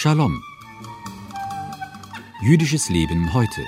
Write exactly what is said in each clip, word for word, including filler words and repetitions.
Shalom. Jüdisches Leben heute.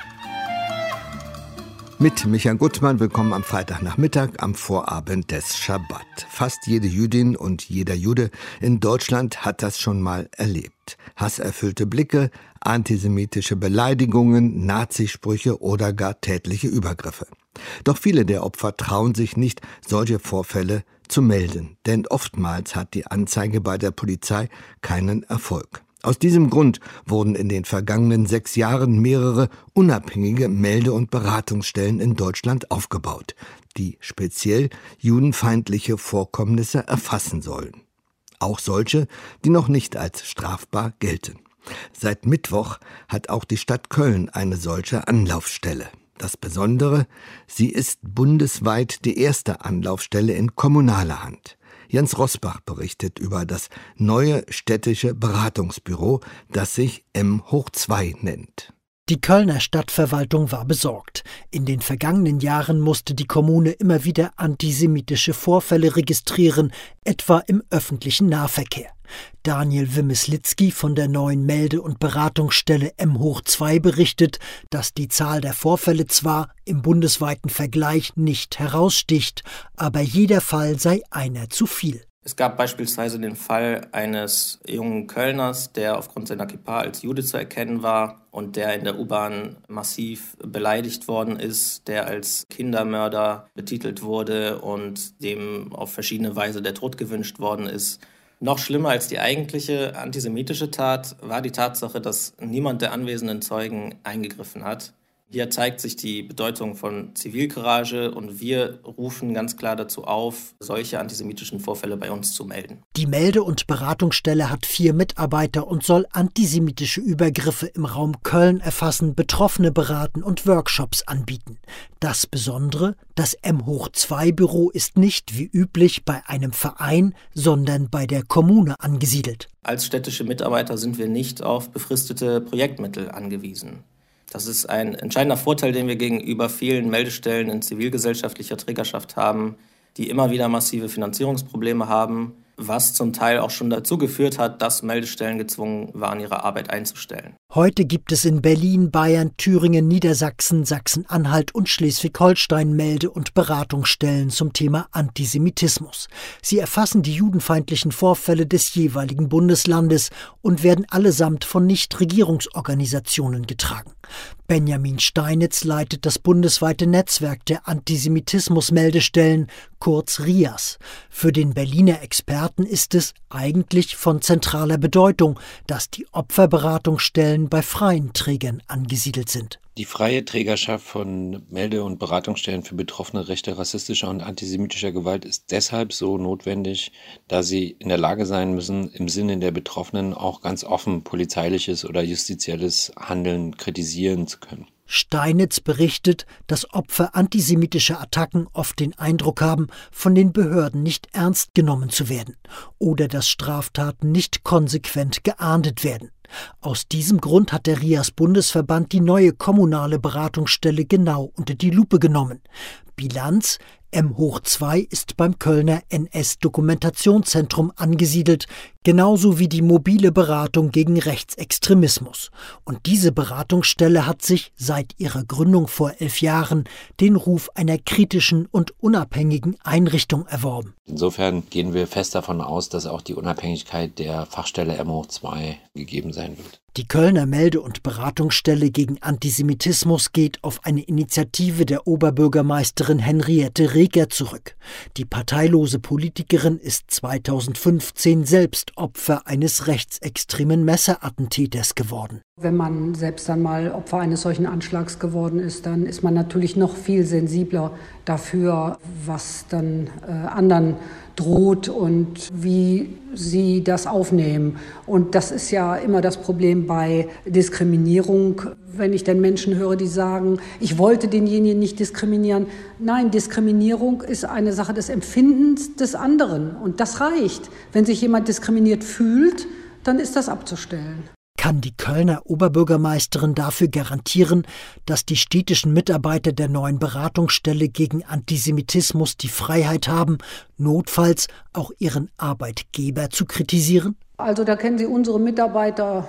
Mit Michael Gutmann, willkommen am Freitagnachmittag, am Vorabend des Schabbat. Fast jede Jüdin und jeder Jude in Deutschland hat das schon mal erlebt. Hasserfüllte Blicke, antisemitische Beleidigungen, Nazisprüche oder gar tätliche Übergriffe. Doch viele der Opfer trauen sich nicht, solche Vorfälle zu melden, denn oftmals hat die Anzeige bei der Polizei keinen Erfolg. Aus diesem Grund wurden in den vergangenen sechs Jahren mehrere unabhängige Melde- und Beratungsstellen in Deutschland aufgebaut, die speziell judenfeindliche Vorkommnisse erfassen sollen. Auch solche, die noch nicht als strafbar gelten. Seit Mittwoch hat auch die Stadt Köln eine solche Anlaufstelle. Das Besondere, sie ist bundesweit die erste Anlaufstelle in kommunaler Hand. Jens Rosbach berichtet über das neue städtische Beratungsbüro, das sich M hoch zwei nennt. Die Kölner Stadtverwaltung war besorgt. In den vergangenen Jahren musste die Kommune immer wieder antisemitische Vorfälle registrieren, etwa im öffentlichen Nahverkehr. Daniel Wimmes-Litzky von der neuen Melde- und Beratungsstelle M hoch zwei berichtet, dass die Zahl der Vorfälle zwar im bundesweiten Vergleich nicht heraussticht, aber jeder Fall sei einer zu viel. Es gab beispielsweise den Fall eines jungen Kölners, der aufgrund seiner Kippa als Jude zu erkennen war und der in der U-Bahn massiv beleidigt worden ist, der als Kindermörder betitelt wurde und dem auf verschiedene Weise der Tod gewünscht worden ist. Noch schlimmer als die eigentliche antisemitische Tat war die Tatsache, dass niemand der anwesenden Zeugen eingegriffen hat. Hier zeigt sich die Bedeutung von Zivilcourage und wir rufen ganz klar dazu auf, solche antisemitischen Vorfälle bei uns zu melden. Die Melde- und Beratungsstelle hat vier Mitarbeiter und soll antisemitische Übergriffe im Raum Köln erfassen, Betroffene beraten und Workshops anbieten. Das Besondere, das M hoch zwei Büro ist nicht wie üblich bei einem Verein, sondern bei der Kommune angesiedelt. Als städtische Mitarbeiter sind wir nicht auf befristete Projektmittel angewiesen. Das ist ein entscheidender Vorteil, den wir gegenüber vielen Meldestellen in zivilgesellschaftlicher Trägerschaft haben, die immer wieder massive Finanzierungsprobleme haben, was zum Teil auch schon dazu geführt hat, dass Meldestellen gezwungen waren, ihre Arbeit einzustellen. Heute gibt es in Berlin, Bayern, Thüringen, Niedersachsen, Sachsen-Anhalt und Schleswig-Holstein Melde- und Beratungsstellen zum Thema Antisemitismus. Sie erfassen die judenfeindlichen Vorfälle des jeweiligen Bundeslandes und werden allesamt von Nichtregierungsorganisationen getragen. Benjamin Steinitz leitet das bundesweite Netzwerk der Antisemitismus-Meldestellen, kurz R I A S. Für den Berliner Experten ist es eigentlich von zentraler Bedeutung, dass die Opferberatungsstellen bei freien Trägern angesiedelt sind. Die freie Trägerschaft von Melde- und Beratungsstellen für betroffene Rechte rassistischer und antisemitischer Gewalt ist deshalb so notwendig, da sie in der Lage sein müssen, im Sinne der Betroffenen auch ganz offen polizeiliches oder justizielles Handeln kritisieren zu können. Steinitz berichtet, dass Opfer antisemitischer Attacken oft den Eindruck haben, von den Behörden nicht ernst genommen zu werden oder dass Straftaten nicht konsequent geahndet werden. Aus diesem Grund hat der R I A S-Bundesverband die neue kommunale Beratungsstelle genau unter die Lupe genommen. Bilanz: M hoch zwei ist beim Kölner N S-Dokumentationszentrum angesiedelt, genauso wie die mobile Beratung gegen Rechtsextremismus. Und diese Beratungsstelle hat sich seit ihrer Gründung vor elf Jahren den Ruf einer kritischen und unabhängigen Einrichtung erworben. Insofern gehen wir fest davon aus, dass auch die Unabhängigkeit der Fachstelle M hoch zwei gegeben sein wird. Die Kölner Melde- und Beratungsstelle gegen Antisemitismus geht auf eine Initiative der Oberbürgermeisterin Henriette Reger zurück. Die parteilose Politikerin ist zweitausendfünfzehn selbst Opfer eines rechtsextremen Messerattentäters geworden. Wenn man selbst dann mal Opfer eines solchen Anschlags geworden ist, dann ist man natürlich noch viel sensibler dafür, was dann äh, anderen droht und wie sie das aufnehmen. Und das ist ja immer das Problem bei Diskriminierung. Wenn ich dann Menschen höre, die sagen, ich wollte denjenigen nicht diskriminieren. Nein, Diskriminierung ist eine Sache des Empfindens des anderen. Und das reicht. Wenn sich jemand diskriminiert fühlt, dann ist das abzustellen. Kann die Kölner Oberbürgermeisterin dafür garantieren, dass die städtischen Mitarbeiter der neuen Beratungsstelle gegen Antisemitismus die Freiheit haben, notfalls auch ihren Arbeitgeber zu kritisieren? Also da kennen Sie unsere Mitarbeiter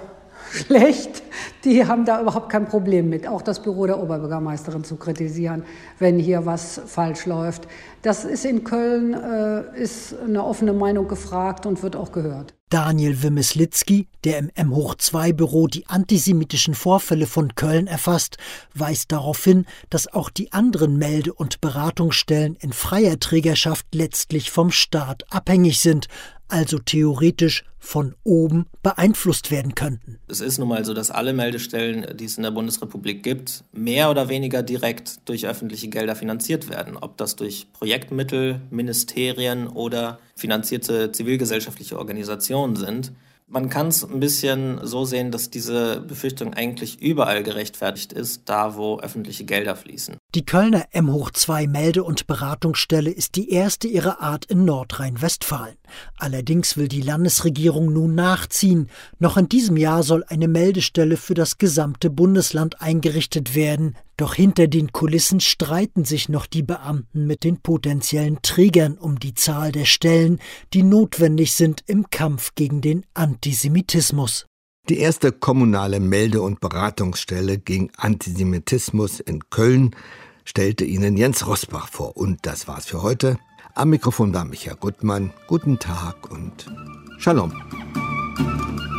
schlecht. Die haben da überhaupt kein Problem mit, auch das Büro der Oberbürgermeisterin zu kritisieren, wenn hier was falsch läuft. Das ist in Köln, äh, ist eine offene Meinung gefragt und wird auch gehört. Daniel Wimmes-Litzky, der im M zwei Büro die antisemitischen Vorfälle von Köln erfasst, weist darauf hin, dass auch die anderen Melde- und Beratungsstellen in freier Trägerschaft letztlich vom Staat abhängig sind, also theoretisch von oben beeinflusst werden könnten. Es ist nun mal so, dass alle Meldestellen, die es in der Bundesrepublik gibt, mehr oder weniger direkt durch öffentliche Gelder finanziert werden. Ob das durch Projektmittel, Ministerien oder finanzierte zivilgesellschaftliche Organisationen sind. Man kann es ein bisschen so sehen, dass diese Befürchtung eigentlich überall gerechtfertigt ist, da wo öffentliche Gelder fließen. Die Kölner M zwei Melde- und Beratungsstelle ist die erste ihrer Art in Nordrhein-Westfalen. Allerdings will die Landesregierung nun nachziehen. Noch in diesem Jahr soll eine Meldestelle für das gesamte Bundesland eingerichtet werden. Doch hinter den Kulissen streiten sich noch die Beamten mit den potenziellen Trägern um die Zahl der Stellen, die notwendig sind im Kampf gegen den Antisemitismus. Die erste kommunale Melde- und Beratungsstelle gegen Antisemitismus in Köln stellte Ihnen Jens Rosbach vor. Und das war's für heute. Am Mikrofon war Michael Gutmann. Guten Tag und Shalom.